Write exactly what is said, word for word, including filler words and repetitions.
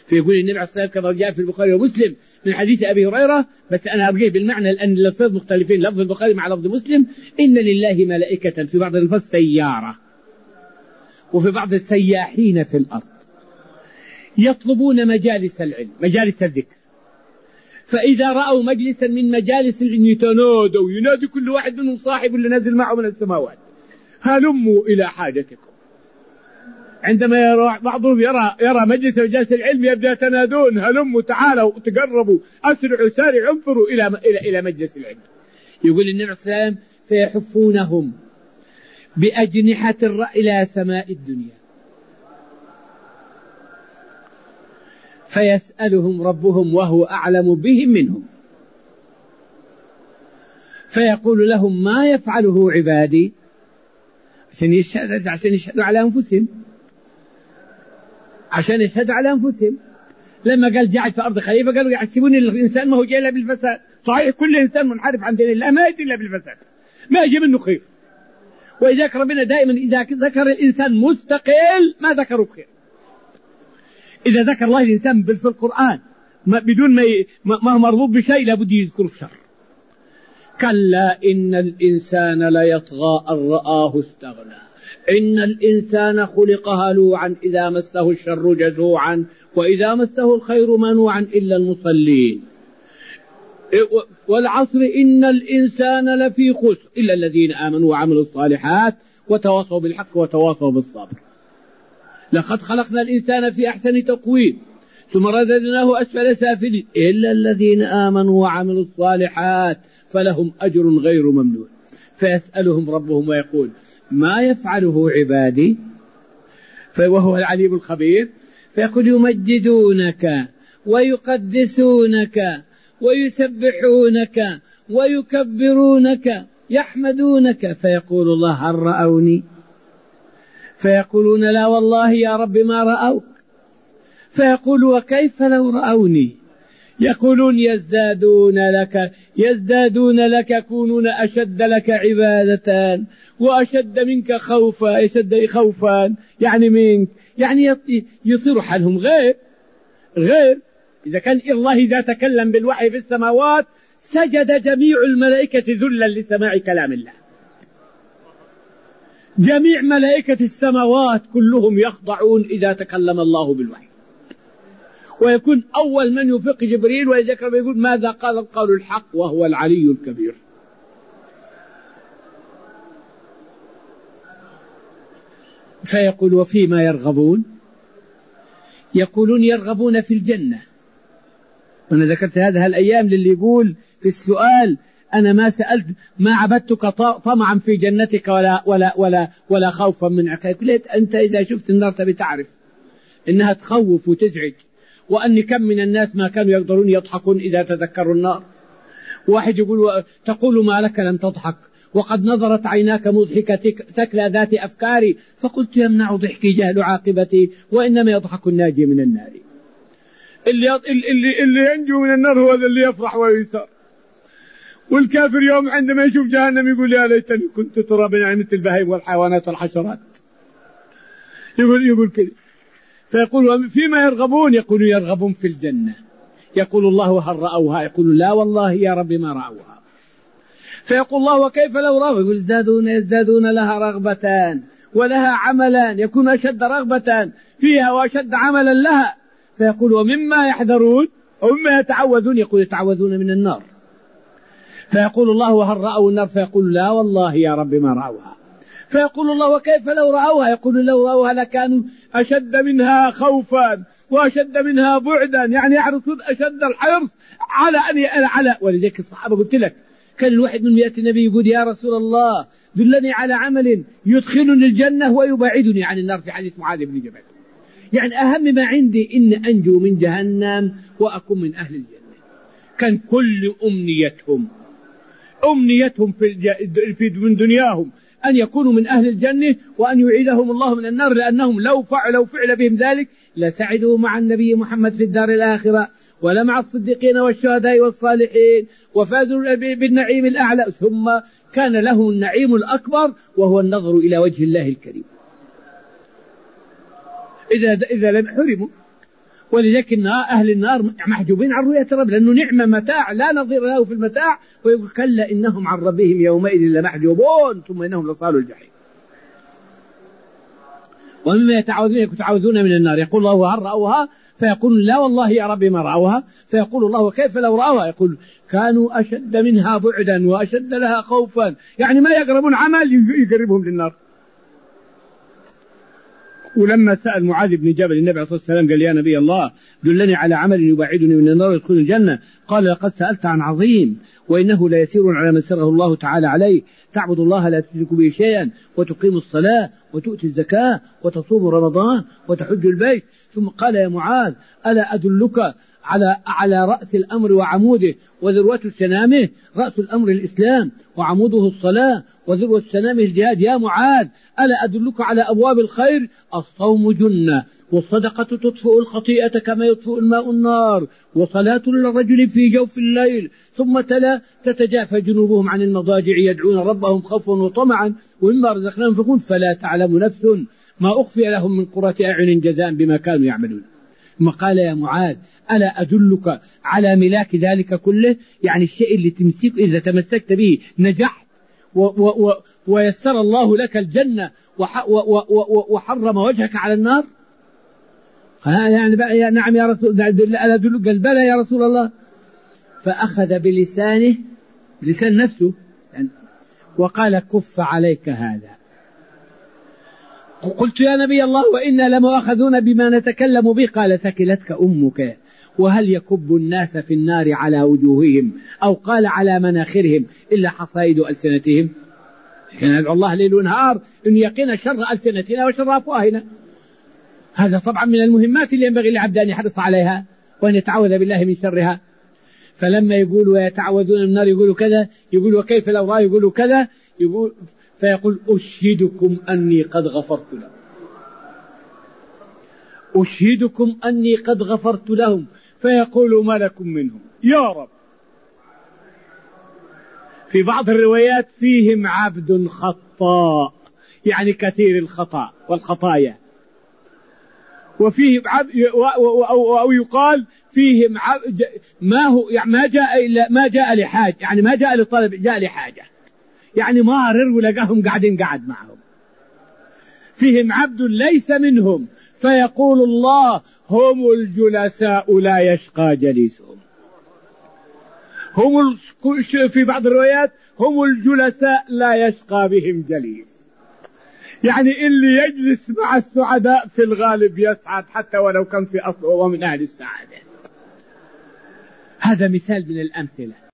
فيقول النبي عليه الصلاة والسلام كما جاء في البخاري ومسلم من حديث أبي هريرة، بس أنا أرجيه بالمعنى لأن اللفظ مختلفين، لفظ البخاري مع لفظ مسلم: إن لله ملائكة، في بعض الألفاظ سيارة، وفي بعض السياحين في الأرض يطلبون مجالس العلم، مجالس الذكر، فإذا رأوا مجلسا من مجالس العلم يتنادوا، ينادي كل واحد منهم صاحب اللي نزل معه من السماوات: هلموا إلى حاجتكم. عندما يرى بعضهم يرى يرى مجلس مجالس العلم يبدأ يتنادون: هلموا، تعالوا، تقربوا، أسرعوا، سارعوا، انفروا إلى إلى إلى مجلس العلم. يقول النبي صلى الله عليه وسلم: فيحفونهم بأجنحة الرأي إلى سماء الدنيا، فيسألهم ربهم وهو أعلم بهم منهم، فيقول لهم: ما يفعله عبادي؟ عشان يشهدوا عشان يشهدوا على أنفسهم، عشان يشهدوا على أنفسهم. لما قال جاعل في أرض خليفة قالوا يحسبون الإنسان ما هو جاي إلا بالفساد. صحيح كل إنسان منحرف عن دين الله ما يجي إلا بالفساد، ما يجي منه خير. وإذا ربنا دائما إذا ذكر الإنسان مستقل ما ذكره بخير. إذا ذكر الله الإنسان في القرآن بدون ما ما هو مربوط بشيء لابد يذكر الشر. كلا إن الإنسان ليطغى أن رآه استغنى، إن الإنسان خلق هلوعا إذا مسه الشر جزوعا وإذا مسه الخير منوعا إلا المصلين، والعصر إن الإنسان لفي خسر إلا الذين آمنوا وعملوا الصالحات وتواصوا بالحق وتواصوا بالصبر. لقد خلقنا الإنسان في أحسن تقويم ثم رددناه أسفل سافلين إلا الذين آمنوا وعملوا الصالحات فلهم أجر غير ممنون. فيسألهم ربهم ويقول: ما يفعله عبادي؟ وهو العليم الخبير. فيقول: يمجدونك ويقدسونك ويسبحونك ويكبرونك يحمدونك. فيقول الله: هل رأوني؟ فيقولون: لا والله يا رب ما رأوك. فيقول: وكيف لو رأوني؟ يقولون: يزدادون لك يزدادون لك يكونون أشد لك عبادة وأشد منك خوفا. يشد خوفا يعني منك، يعني يصير حالهم غير غير إذا كان الله إذا تكلم بالوحي في السماوات سجد جميع الملائكة ذلا لسماع كلام الله. جميع ملائكة السماوات كلهم يخضعون إذا تكلم الله بالوحي، ويكون أول من يفق جبريل ويذكر ويقول: ماذا قال القول الحق وهو العلي الكبير. فيقول: وفيما يرغبون؟ يقولون: يرغبون في الجنة. وأنا ذكرت هذا الأيام للي يقول في السؤال: أنا ما سألت ما عبدتك طمعا في جنتك ولا ولا ولا ولا خوفا من عقابك. أنت إذا شفت النار تبي تعرف إنها تخوف وتزعج، وأن كم من الناس ما كانوا يقدرون يضحكون إذا تذكروا النار. واحد يقول: تقول ما لك لم تضحك وقد نظرت عيناك مضحكة تكلى ذات أفكاري. فقلت: يمنع ضحكي جهل عاقبتي وإنما يضحك الناجي من النار. اللي, اللي, اللي ينجو من النار هو ذا اللي يفرح ويسر. والكافر يوم عندما يشوف جهنم يقول: يا ليتني كنت ترابا، يعني مثل البهائم والحيوانات والحشرات. يقول يقول كذا. فيقول: فيما يرغبون؟ يقول: يرغبون في الجنة. يقول الله: هل رأوها؟ يقول: لا والله يا رب ما رأوها. فيقول الله: وكيف لو رأوا؟ يقول: يزدادون يزدادون لها رغبتان ولها عملان، يكون أشد رغبة فيها وأشد عملا لها. فيقول: ومما يحذرون ومما يتعوذون؟ يقول: يتعوذون من النار. فيقول الله: وهل رأوا النار؟ فيقول: لا والله يا رب ما رأوها. فيقول الله: وكيف لو رأوها؟ يقول: لو رأوها لكانوا أشد منها خوفا وأشد منها بعدا، يعني يحرصون أشد الحرص على أن على. ولذلك الصحابة قلت لك كان الواحد من يأتي النبي يقول: يا رسول الله دلني على عمل يدخلني الجنة ويبعدني عن النار، في حديث معاذ بن جبل. يعني أهم ما عندي إن أنجو من جهنم وأكون من أهل الجنة. كان كل أمنيتهم أمنيتهم في, في من دنياهم أن يكونوا من أهل الجنة وأن يعيدهم الله من النار، لأنهم لو فعلوا فعل بهم ذلك لسعدوا مع النبي محمد في الدار الآخرة ولا مع الصديقين والشهداء والصالحين وفازوا بالنعيم الأعلى. ثم كان له النعيم الأكبر وهو النظر إلى وجه الله الكريم إذا إذا لم حرموا. ولذلك أهل النار محجوبين عن رؤية رب، لأنه نعمة متاع لا نظير له في المتاع، ويقول كلا إنهم عن ربهم يومئذ لمحجوبون ثم إنهم لصالوا الجحيم. ومما يتعوذون يتعوذون من النار، يقول الله هل رأوها؟ فيقول لا والله يا رب ما رأوها. فيقول الله كيف لو رأوها؟ يقول كانوا أشد منها بعدا وأشد لها خوفا، يعني ما يقربون عمل يقربهم للنار. ولما سأل معاذ بن جبل النبي عليه الصلاة والسلام قال يا نبي الله دلني على عمل يبعدني من النار ويدخل الجنة، قال لقد سألت عن عظيم وإنه لا يسير على من سره الله تعالى عليه، تعبد الله لا تشرك به شيئا وتقيم الصلاة وتؤتي الزكاة وتصوم رمضان وتحج البيت. ثم قال يا معاذ ألا أدلك على على رأس الأمر وعموده وذروة سنامه؟ رأس الأمر الإسلام وعموده الصلاة وذروة سنامه الجهاد. يا معاذ ألا أدلك على أبواب الخير؟ الصوم جنة، والصدقة تطفئ الخطيئة كما يطفئ الماء النار، وصلاة للرجل في جوف الليل. ثم تلا تتجافى جنوبهم عن المضاجع يدعون ربهم خوفا وطمعا ومما رزقناهم ينفقون فلا تعلم نفس ما أخفي لهم من قرة أعين جزاء بما كانوا يعملون. ثم قال يا معاذ ألا أدلك على ملاك ذلك كله؟ يعني الشيء اللي تمسك إذا تمسكت به نجحت و و و ويسر الله لك الجنة وح و و و وحرم وجهك على النار. يعني بقى يا نعم يا رسول ألا أدلك؟ قال بلى يا رسول الله. فأخذ بلسانه بلسان نفسه يعني وقال كف عليك هذا. قلت يا نبي الله وإنا لمؤاخذون بما نتكلم به، قال ثكلتك أمك. وهل يكب الناس في النار على وجوههم أو قال على مناخرهم إلا حصائد ألسنتهم؟ ندعو الله ليل ونهار أن يقينا شر ألسنتنا وشر أفواهنا. هذا طبعا من المهمات اللي ينبغي للعبد أن يحرص عليها وأن يتعوذ بالله من شرها. فلما يقول ويتعوذون من النار يقولوا كذا، يقول وكيف لو رأى يقولوا كذا، يقول فيقول أشهدكم أني قد غفرت لهم، أشهدكم أني قد غفرت لهم. فيقول ملك منهم يا رب. في بعض الروايات فيهم عبد خطاء، يعني كثير الخطأ والخطايا، وفيهم عبد أو يقال فيهم عبد ما هو يعني ما جاء إلا ما جاء لحاجة، يعني ما جاء لطلب جاء لحاجة، يعني مارر ولقاهم قاعدين قاعد معهم. فيهم عبد ليس منهم، فيقول الله هم الجلساء لا يشقى جليسهم. هم في بعض الروايات هم الجلساء لا يشقى بهم جليس، يعني اللي يجلس مع السعداء في الغالب يسعد حتى ولو كان في أصله ومن أهل السعادة. هذا مثال من الأمثلة.